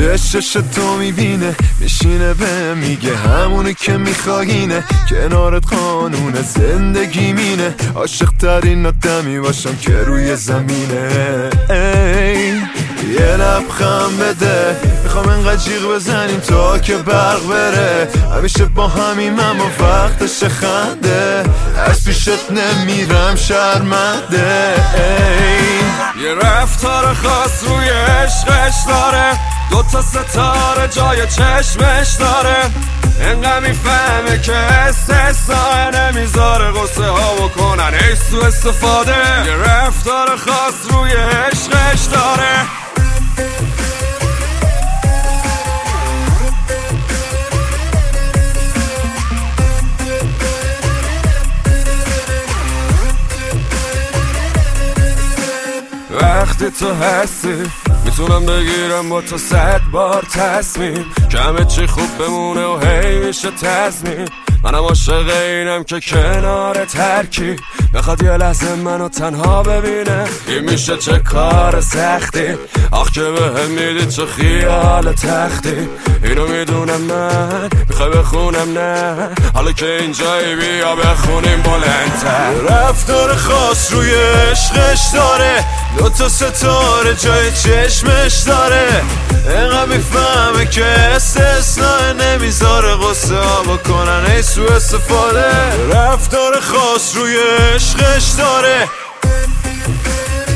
چشش تو میبینه، میشینه به میگه همونی که میخواهینه، کنارت قانون زندگی مینه، عاشق ترین آدمی باشم که روی زمینه. ای یه لبخند بده، میخوام انقدر جیغ بزنیم تا که برق بره، همیشه با همیم اما وقتش خنده، از پیشت نمیرم شرمنده. یه رفتار خاص روی عشقش داره، دوتا ستاره جای چشمش داره، انقدر میفهمه که استثناء نمیذاره غصه ها بکنن ای سو استفاده. یه رفتار خاص روی عشقش داره. وقتی تو هستی میتونم بگیرم با تو 100 بار تصمیم که همه چی خوب بمونه و هی میشه تضمین. منم عاشق اینم که کنار ترکی بخواد یه لحظه منو تنها ببینه، این میشه چه کار سختی، آخ که بهم میدی چه خیال تختی. اینو میدونم من میخوای بخونم نه، حالا که اینجایی بیا بخونیم بلندتر. رفتار خاص روی عشقش داره، دوتا ستاره جای چشمش داره، انقدر میفهمه که استثناء نمیذاره غصه ها بکنن ای سو استفاده. رفتار خاص روی عشقش داره.